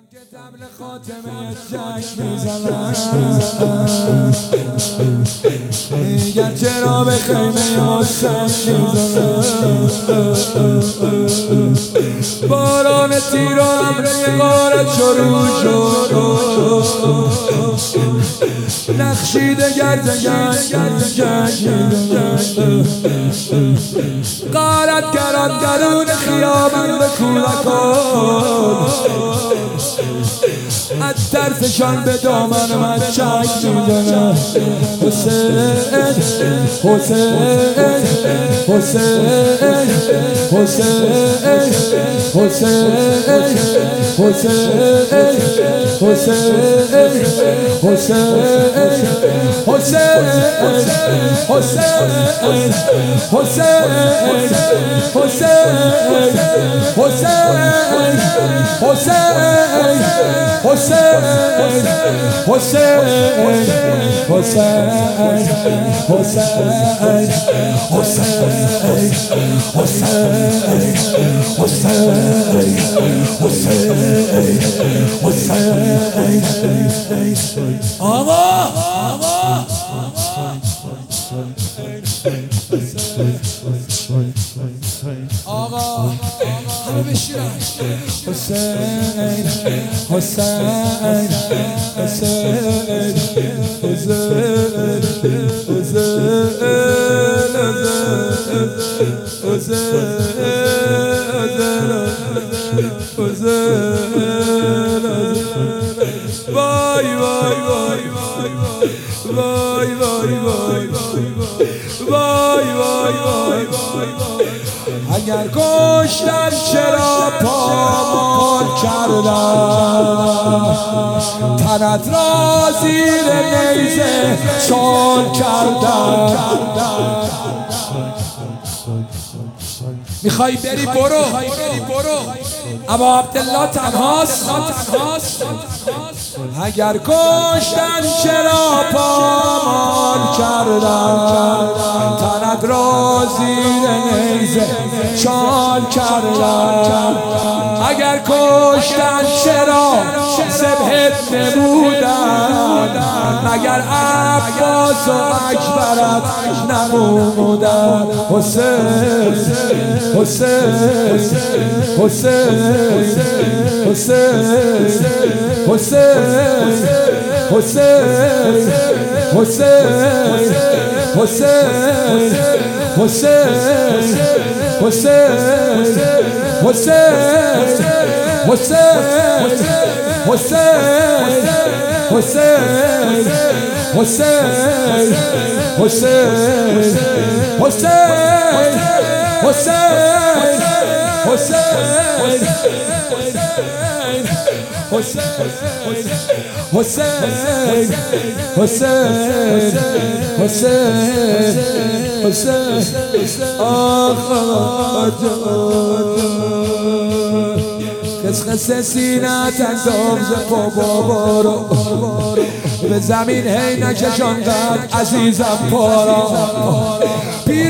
که طبل خاتمه جشن میزنم میگن چرا به خیمه حسین میزنم باران تیر و ابر غارت شروع شد نخشیده گرد غارت گران درون خیابان به کودکان از ترسشان به دامن من چک میزنم حسین حسین حسین حسین حسین حسین حسین حسین حسین آقا همه بشیرن حسین حسین حسین وای وای وای وای وای وای وای وای وای اگر کشتن چرا پامال کردن تنت را زیر نیزه چال کردن میخوای بری برو اما عبدالله تنهاست اگر کشتن چرا پامال کردن تنت را زیر نیزه چال کردن اگر کشتن چرا ذبحت نمودن مگر عباس و اکبرت نمودن حسین حسین حسین حسین حسین حسین حسین حسین حسین قصقص سینت اندام ز بابا رو به زمین هی نکشان قد عزیزم پارا پیر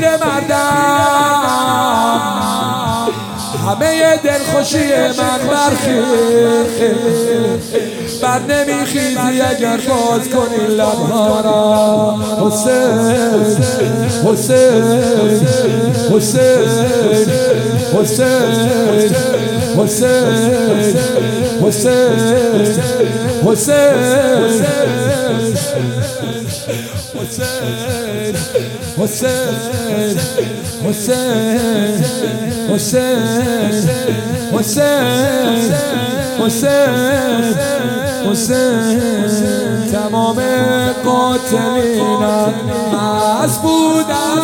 مردم همه دلخوشی من برخیز بر نمیخیزی اگر باز کنی لبها را حسین حسین حسین حسین حسین حسین حسین حسین حسین حسین حسین تمام قاتلینم از بودن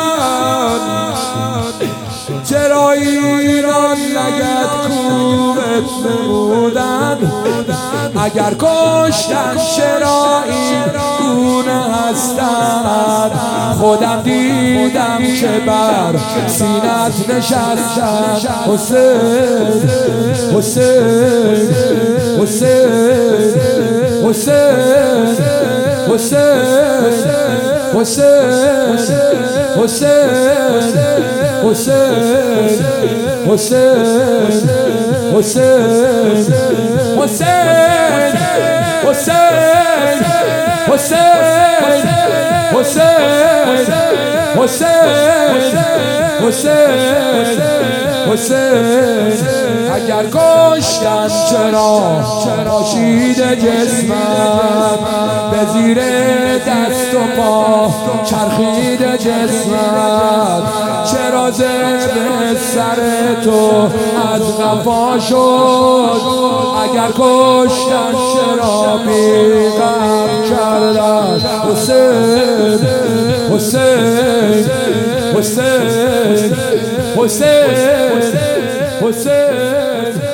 چرا ایران لگد کوبت نمودن اگر کشتن چرا این گونه هستن خودم دیدم که بر سینت نشستن حسین حسین حسین حسین حسین حسین حسین حسین حسین حسین حسین حسین حسین حسین اگر کشتن چرا شید جسمم به زیر دست و پا چرخید جسمم چرا زب سر تو از قفا شد اگر کشتن چرا بیغم کردن حسین حسین حسین حسین حسین